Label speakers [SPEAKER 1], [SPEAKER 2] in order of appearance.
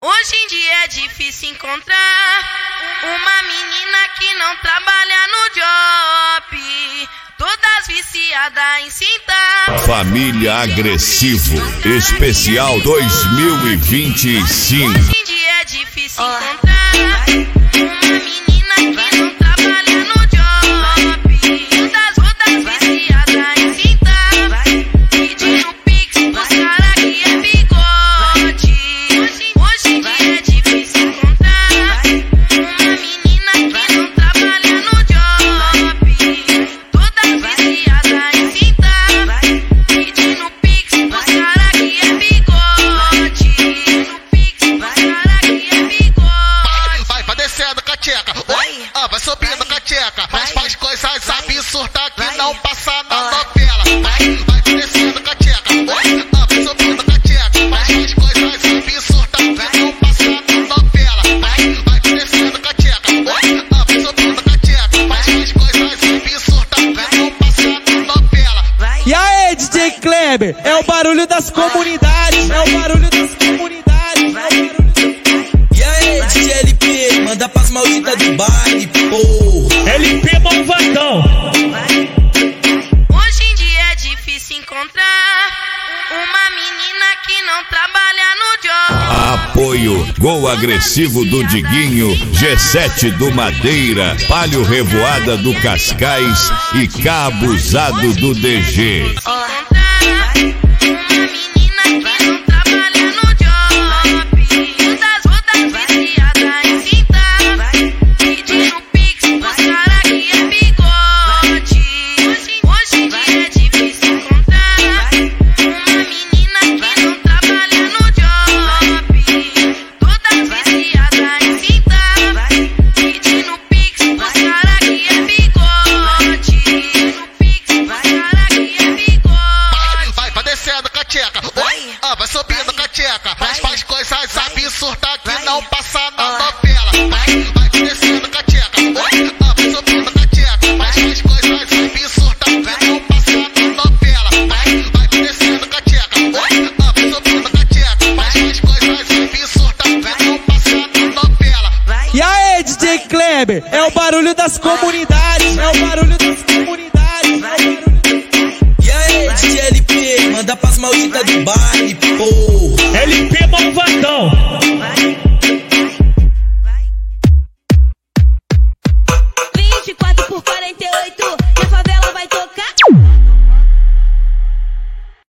[SPEAKER 1] Hoje em dia é difícil encontrar uma menina que não trabalha no job, todas viciadas em cinta.
[SPEAKER 2] Família Agressivo, especial 2025.
[SPEAKER 1] Hoje em dia é difícil encontrar uma menina que não trabalha no job, todas viciadas em cinta, pedindo pix pros caras que é bigode. Hoje em dia é difícil encontrar uma menina que não trabalha no job, todas viciadas em cinta, pedindo pix pros caras que é bigode.
[SPEAKER 3] Vai descendo com a tcheca, vai subindo com a tcheca, faz coisas absurdas que não passa na novela. Vai descendo com a tcheca, vai subindo com a tcheca, faz coisas absurdas que não passa na novela. Vai descendo com a tcheca, vai subindo com a tcheca, faz coisas absurdas que não passa na novela.
[SPEAKER 4] E aí, DJ Kleber, é o barulho das comunidades, é o barulho das comunidades.
[SPEAKER 5] E aí, DJ LP, manda pras malditas do baile, porra.
[SPEAKER 4] LP malvadão.
[SPEAKER 1] Hoje em dia é difícil encontrar uma menina que não trabalha no job.
[SPEAKER 2] Apoio Gol Agressivo do Diguinho, G7 do Madeira, Palio Revoada do Cascais e Cabuzado do DG.
[SPEAKER 3] Vai subindo com a tcheca, faz coisas absurdas que não passa na novela. Vai descendo com a tcheca, vai subindo com a tcheca, faz coisas absurdas que não passa na novela. Vai descendo com a tcheca, vai subindo com a tcheca, faz coisas absurdas que não passa na novela.
[SPEAKER 4] E aí, DJ Kleber, é o barulho das comunidades.